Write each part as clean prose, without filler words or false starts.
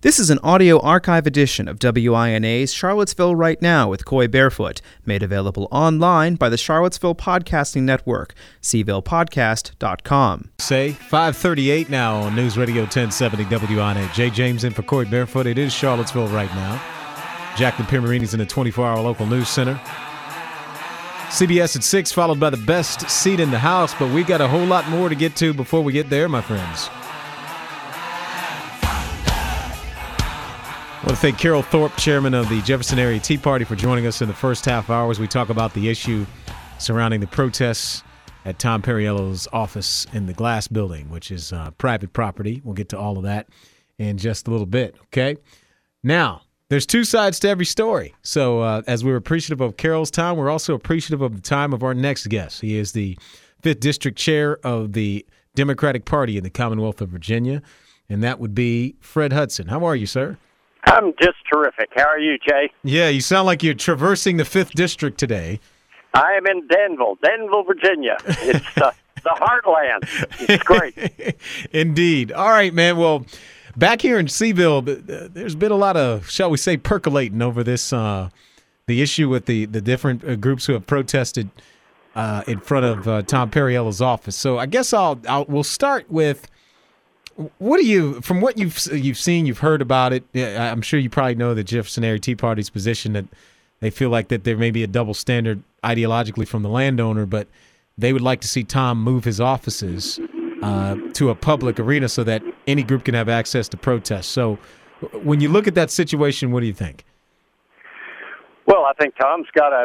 This is an audio archive edition of WINA's Charlottesville Right Now with Coy Barefoot, made available online by the Charlottesville Podcasting Network, cvillepodcast.com. Say 5:38 now on News Radio 1070 WINA. Jay James in for Coy Barefoot. It is Charlottesville Right Now. Jacqueline Pimarini's in the 24-hour local news center. CBS at 6, followed by the best seat in the house, but we got a whole lot more to get to before we get there, my friends. I want to thank Carol Thorpe, chairman of the Jefferson Area Tea Party, for joining us in the first half hour as we talk about the issue surrounding the protests at Tom Perriello's office in the Glass Building, which is private property. We'll get to all of that in just a little bit, okay? Now, there's two sides to every story. So as we're appreciative of Carol's time, we're also appreciative of the time of our next guest. He is the 5th District Chair of the Democratic Party in the Commonwealth of Virginia, and that would be Fred Hudson. How are you, sir? I'm just terrific. How are you, Jay? Yeah, you sound like you're traversing the 5th District today. I am in Danville, Virginia. It's the heartland. It's great. Indeed. All right, man. Well, back here in Seville, there's been a lot of, shall we say, percolating over this, the issue with the different groups who have protested in front of Tom Perriello's office. So I guess we'll start with, what do you, from what you've seen, you've heard about it, I'm sure you probably know the Jefferson Area Tea Party's position that they feel like that there may be a double standard ideologically from the landowner, but they would like to see Tom move his offices to a public arena so that any group can have access to protest. So when you look at that situation, what do you think? Well, I think Tom's got to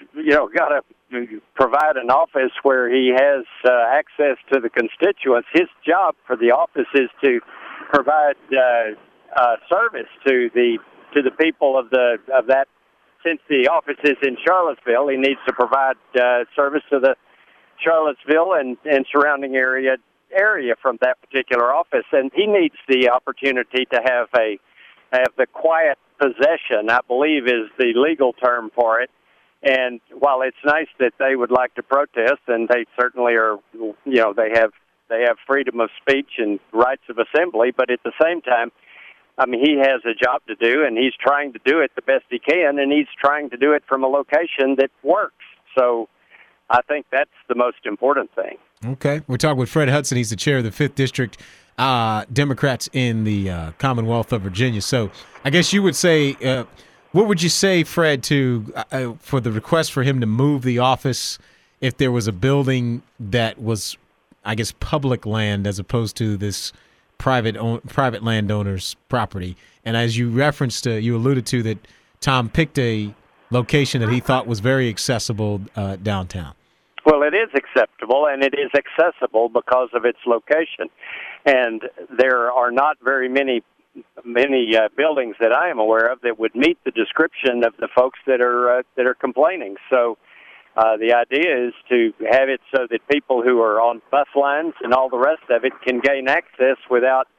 provide an office where he has access to the constituents. His job for the office is to provide service to the people of that. Since the office is in Charlottesville, he needs to provide service to the Charlottesville and surrounding area from that particular office, and he needs the opportunity to have the quiet possession, I believe, is the legal term for it. And while it's nice that they would like to protest, and they certainly are, they have freedom of speech and rights of assembly, but at the same time, I mean, he has a job to do, and he's trying to do it the best he can, and he's trying to do it from a location that works. So I think that's the most important thing. Okay. We're talking with Fred Hudson. He's the chair of the 5th District Democrats in the Commonwealth of Virginia. So I guess you would say, what would you say, Fred, for the request for him to move the office if there was a building that was, I guess, public land as opposed to this private landowner's property? And as you referenced, you alluded to that Tom picked a location that he thought was very accessible downtown. Well, it is acceptable, and it is accessible because of its location. And there are not very many buildings that I am aware of that would meet the description of the folks that are complaining. So the idea is to have it so that people who are on bus lines and all the rest of it can gain access with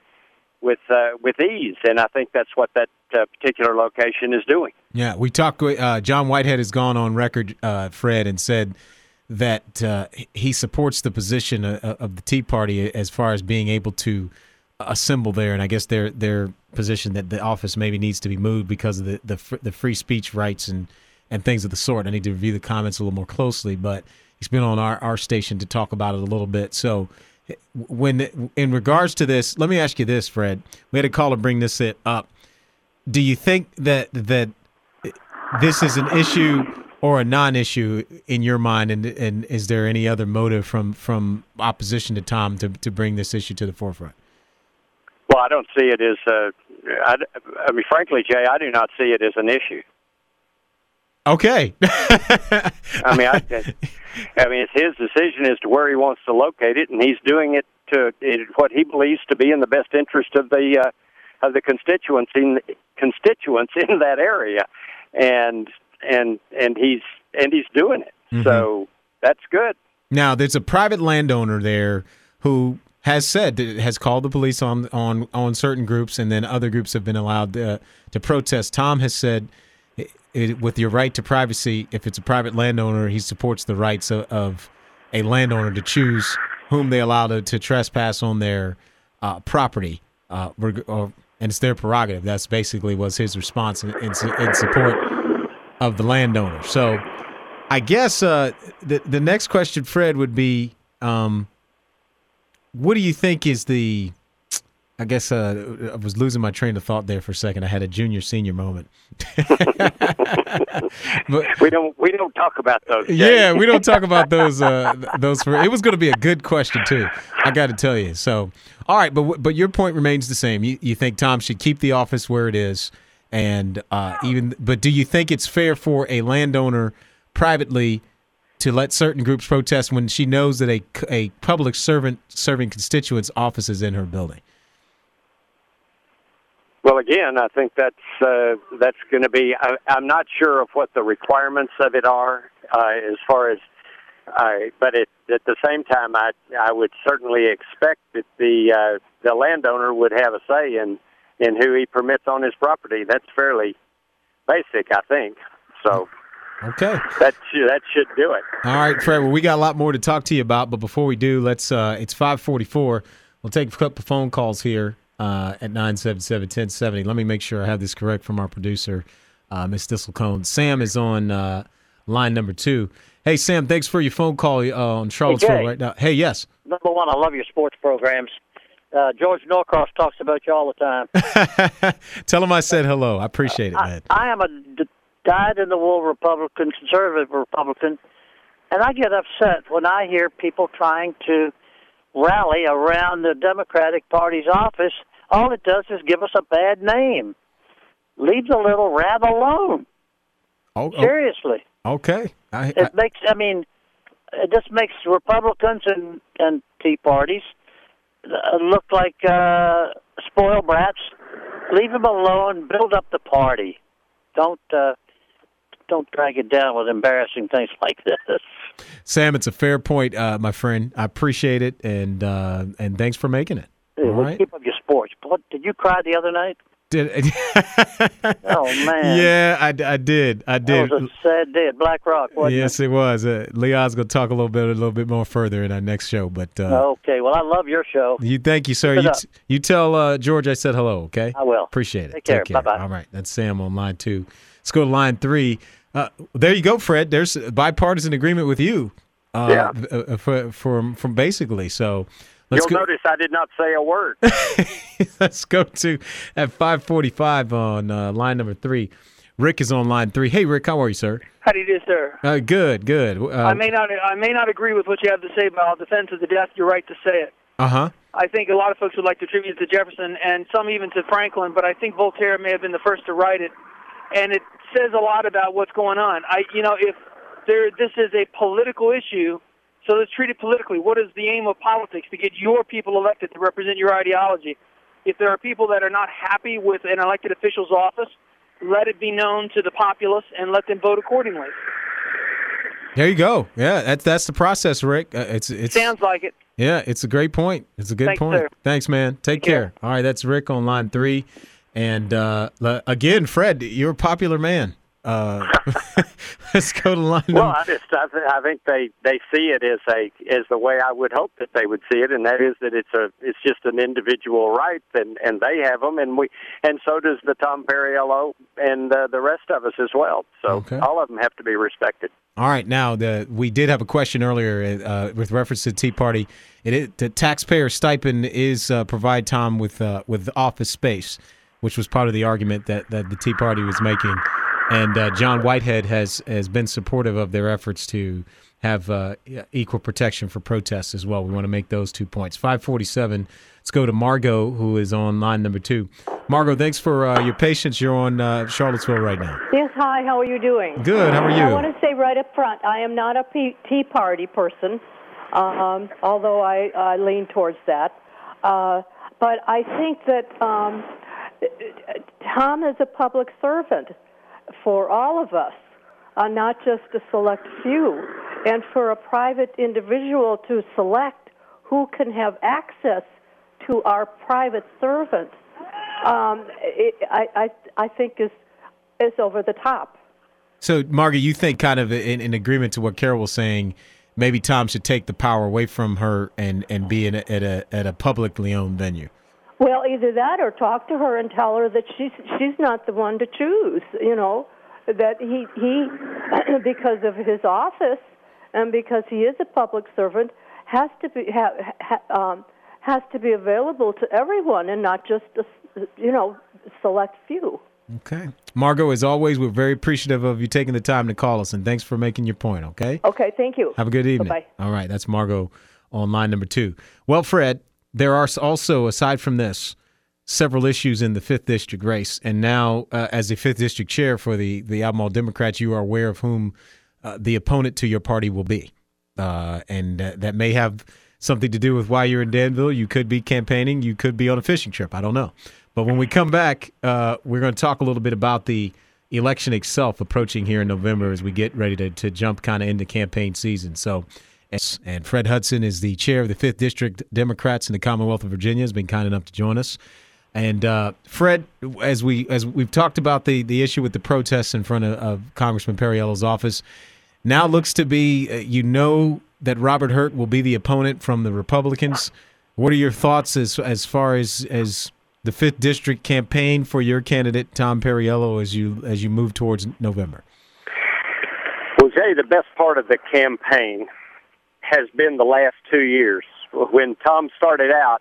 ease, and I think that's what that particular location is doing. Yeah, we talked. John Whitehead has gone on record, Fred, and said that he supports the position of the Tea Party as far as being able to assemble there, and I guess their position that the office maybe needs to be moved because of the free speech rights and things of the sort. I need to review the comments a little more closely, but he's been on our station to talk about it a little bit. So when in regards to this, let me ask you this, Fred. We had a caller bring this up. Do you think that this is an issue or a non-issue in your mind, and is there any other motive from opposition to Tom to bring this issue to the forefront? Well, I don't see it as I mean, frankly, Jay, I do not see it as an issue. Okay. I mean, it's his decision as to where he wants to locate it, and he's doing it to what he believes to be in the best interest of the constituents in that area, and he's doing it. Mm-hmm. So that's good. Now, there's a private landowner there who has called the police on certain groups, and then other groups have been allowed to protest. Tom has said, with your right to privacy, if it's a private landowner, he supports the rights of a landowner to choose whom they allow to trespass on their property, and it's their prerogative. That's basically was his response in support of the landowner. So I guess the next question, Fred, would be, what do you think is the – I guess I was losing my train of thought there for a second. I had a junior-senior moment. But we don't talk about those. James. Yeah, we don't talk about those. It was going to be a good question too. I got to tell you. So, all right, but your point remains the same. You think Tom should keep the office where it is, and but do you think it's fair for a landowner privately to let certain groups protest when she knows that a public servant serving constituents' office is in her building? Well, again, I think that's going to be. I'm not sure of what the requirements of it are as far as, but at the same time, I would certainly expect that the landowner would have a say in who he permits on his property. That's fairly basic, I think. So. Okay. That should do it. All right, Fred. Well, we got a lot more to talk to you about, but before we do, let's. It's 5:44. We'll take a couple phone calls here. At 977-1070. Let me make sure I have this correct from our producer, Ms. Thistlecone. Sam is on line number 2. Hey, Sam, thanks for your phone call on Charlottesville right now. Hey, yes. Number one, I love your sports programs. George Norcross talks about you all the time. Tell him I said hello. I appreciate it, man. I am a dyed-in-the-wool Republican, conservative Republican, and I get upset when I hear people trying to rally around the Democratic Party's office. All it does is give us a bad name. Leave the little rat alone. Seriously. Okay. It just makes Republicans and Tea Parties look like spoiled brats. Leave them alone. Build up the party. Don't drag it down with embarrassing things like this. Sam, it's a fair point, my friend. I appreciate it, and thanks for making it. All right? Keep up your sports. What, did you cry the other night? Oh, man. Yeah, I did. That was a sad day at Black Rock, wasn't it? Yes, it was. Leon's going to talk a little bit more further in our next show. But okay, well, I love your show. Thank you, sir. You tell George I said hello, okay? I will. Appreciate it. Take care. Bye-bye. All right, that's Sam on line 2. Let's go to line 3. There you go, Fred. There's bipartisan agreement with you. From basically. So you'll notice I did not say a word. Let's go to at 5:45 on line number 3. Rick is on line 3. Hey, Rick, how are you, sir? How do you do, sir? Good. I may not agree with what you have to say, but I'll defend to the death your right to say it. Uh-huh. I think a lot of folks would like to attribute it to Jefferson and some even to Franklin, but I think Voltaire may have been the first to write it, and it says a lot about what's going on. If this is a political issue, so let's treat it politically. What is the aim of politics? To get your people elected to represent your ideology. If there are people that are not happy with an elected official's office, let it be known to the populace and let them vote accordingly. There you go. Yeah, that's the process, Rick. It sounds like it. Yeah, it's a great point. It's a good point. Sir. Thanks, man. Take care. All right, that's Rick on line 3. And again, Fred, you're a popular man. Let's go to line. Well, I think they see it as the way I would hope that they would see it, and that is that it's just an individual right, and they have them, and so does the Tom Perriello and the rest of us as well. So all of them have to be respected. All right, now we did have a question earlier with reference to the Tea Party. The taxpayer stipend is provide Tom with office space, which was part of the argument that the Tea Party was making. And John Whitehead has been supportive of their efforts to have equal protection for protests as well. We want to make those 2 points. 5:47. Let's go to Margot, who is on line number 2. Margot, thanks for your patience. You're on Charlottesville right now. Yes, hi. How are you doing? Good. How are you? I want to say right up front, I am not a Tea Party person, although I lean towards that. But I think that Tom is a public servant for all of us, not just a select few. And for a private individual to select who can have access to our private servant, I think is over the top. So, Margaret, you think kind of in agreement to what Carol was saying, maybe Tom should take the power away from her and be at a publicly owned venue? Well, either that or talk to her and tell her that she's not the one to choose. That he because of his office and because he is a public servant has to be has to be available to everyone and not just a select few. Okay. Margot, as always, we're very appreciative of you taking the time to call us, and thanks for making your point, okay? Okay, thank you. Have a good evening. Bye-bye. All right, that's Margot on line number 2. Well, Fred, there are also, aside from this, several issues in the 5th District race, and now as the 5th District chair for the Albemarle Democrats, you are aware of whom the opponent to your party will be, and that may have something to do with why you're in Danville. You could be campaigning. You could be on a fishing trip. I don't know. But when we come back, we're going to talk a little bit about the election itself approaching here in November as we get ready to jump kind of into campaign season. So, and Fred Hudson is the chair of the 5th District Democrats in the Commonwealth of Virginia, has been kind enough to join us. And Fred, as we've talked about the issue with the protests in front of Congressman Perriello's office, now looks to be that Robert Hurt will be the opponent from the Republicans. What are your thoughts as far as the 5th District campaign for your candidate, Tom Perriello, as you move towards November? Well, Jay, the best part of the campaign has been the last 2 years. When Tom started out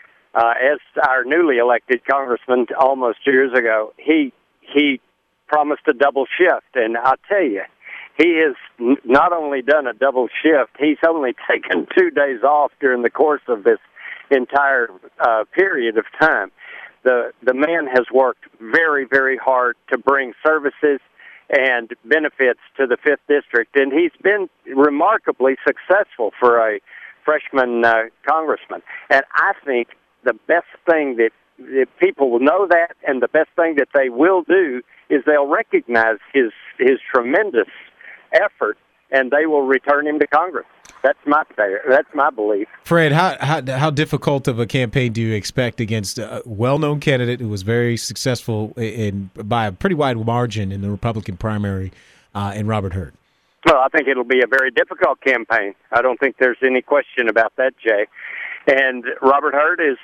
as our newly elected congressman almost 2 years ago, he promised a double shift, and I'll tell you, he has not only done a double shift, he's only taken 2 days off during the course of this entire period of time. The man has worked very, very hard to bring services and benefits to the 5th District, and he's been remarkably successful for a freshman congressman. And I think the best thing that people will know that, and the best thing that they will do is they'll recognize his tremendous effort, and they will return him to Congress. That's my belief. Fred, how difficult of a campaign do you expect against a well-known candidate who was very successful by a pretty wide margin in the Republican primary, in Robert Hurt? Well, I think it'll be a very difficult campaign. I don't think there's any question about that, Jay. And Robert Hurt is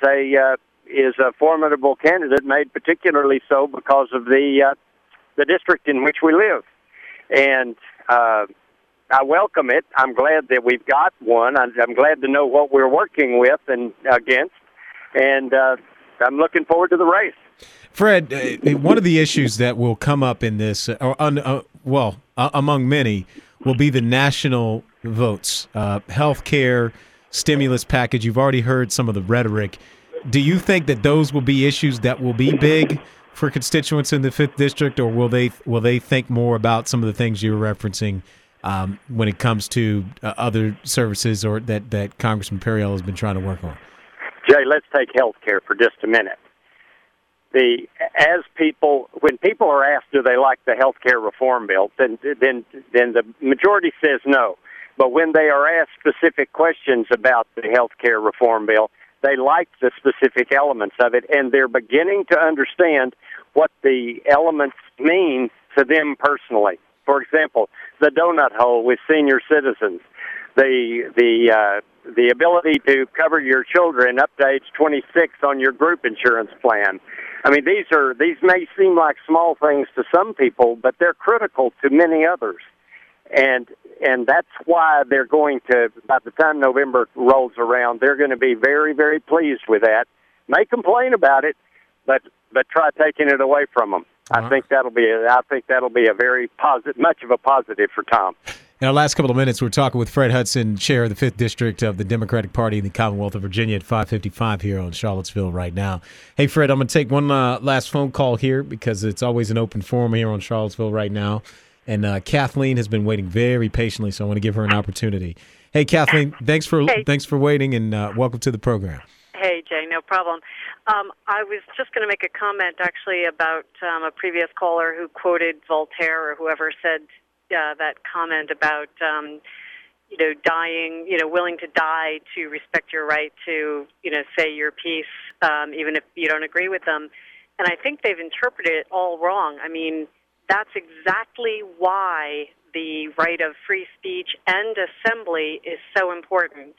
a formidable candidate, made particularly so because of the district in which we live. And I welcome it. I'm glad that we've got one. I'm glad to know what we're working with and against, and I'm looking forward to the race. Fred, one of the issues that will come up in this, among many, will be the national votes, health care, stimulus package. You've already heard some of the rhetoric. Do you think that those will be issues that will be big for constituents in the 5th District, or will they think more about some of the things you were referencing when it comes to other services or that Congressman Perriello has been trying to work on? Jay, let's take health care for just a minute. When people are asked, do they like the health care reform bill, then the majority says no. But when they are asked specific questions about the health care reform bill, they like the specific elements of it, and they're beginning to understand what the elements mean to them personally. For example, the donut hole with senior citizens, the ability to cover your children up to age 26 on your group insurance plan. I mean, these may seem like small things to some people, but they're critical to many others. And that's why they're going to, by the time November rolls around, they're going to be very, very pleased with that. May complain about it, but try taking it away from them. I think that'll be a very positive, much of a positive for Tom. In our last couple of minutes, we're talking with Fred Hudson, chair of the 5th District of the Democratic Party in the Commonwealth of Virginia at 5:55 here on Charlottesville right now. Hey, Fred, I'm going to take one last phone call here because it's always an open forum here on Charlottesville right now. And Kathleen has been waiting very patiently, so I want to give her an opportunity. Hey, Kathleen, thanks for waiting, and welcome to the program. Hey, Jay, no problem. I was just going to make a comment, actually, about a previous caller who quoted Voltaire or whoever said that comment about, dying, willing to die to respect your right to, say your piece, even if you don't agree with them. And I think they've interpreted it all wrong. I mean, that's exactly why the right of free speech and assembly is so important.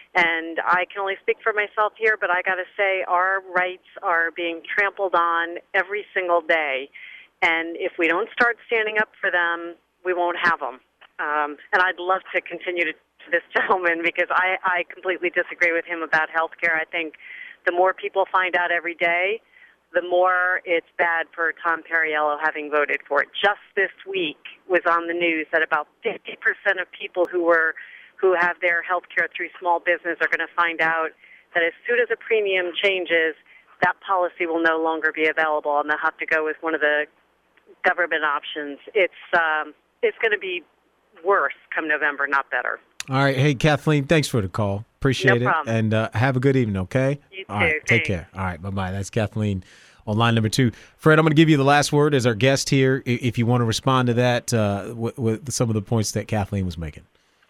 And I can only speak for myself here, but I got to say our rights are being trampled on every single day. And if we don't start standing up for them, we won't have them. And I'd love to continue to this gentleman because I completely disagree with him about health care. I think the more people find out every day, the more it's bad for Tom Perriello having voted for it. Just this week was on the news that about 50% of people who have their health care through small business are going to find out that as soon as a premium changes, that policy will no longer be available, and they'll have to go with one of the government options. It's going to be worse come November, not better. All right. Hey, Kathleen, thanks for the call. Appreciate No it. problem. And have a good evening, okay? You All too. right. Take care. All right. Bye-bye. That's Kathleen on line number 2. Fred, I'm going to give you the last word as our guest here if you want to respond to that with some of the points that Kathleen was making.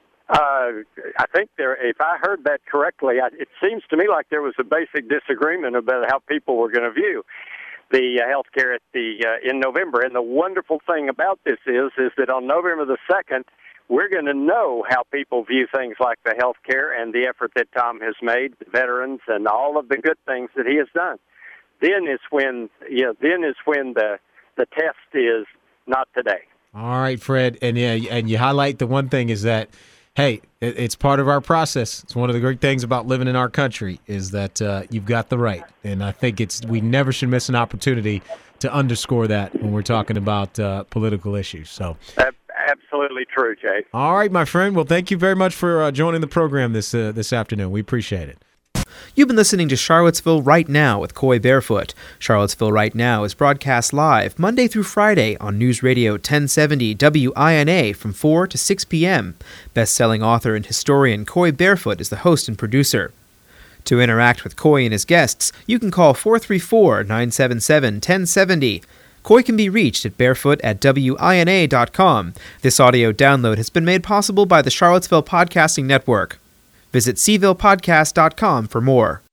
I think if I heard that correctly, it seems to me like there was a basic disagreement about how people were going to view the health care in November. And the wonderful thing about this is that on November the 2nd, we're going to know how people view things like the health care and the effort that Tom has made, the veterans, and all of the good things that he has done. Then is when the test is not today. All right, Fred. And you highlight the one thing is that, hey, it's part of our process. It's one of the great things about living in our country is that you've got the right. And I think we never should miss an opportunity to underscore that when we're talking about political issues. So absolutely true, Jay. All right, my friend. Well, thank you very much for joining the program this afternoon. We appreciate it. You've been listening to Charlottesville Right Now with Coy Barefoot. Charlottesville Right Now is broadcast live Monday through Friday on News Radio 1070 WINA from 4 to 6 p.m. Best-selling author and historian Coy Barefoot is the host and producer. To interact with Coy and his guests, you can call 434-977-1070. Coy can be reached at barefoot@wina.com. This audio download has been made possible by the Charlottesville Podcasting Network. Visit cvillepodcast.com for more.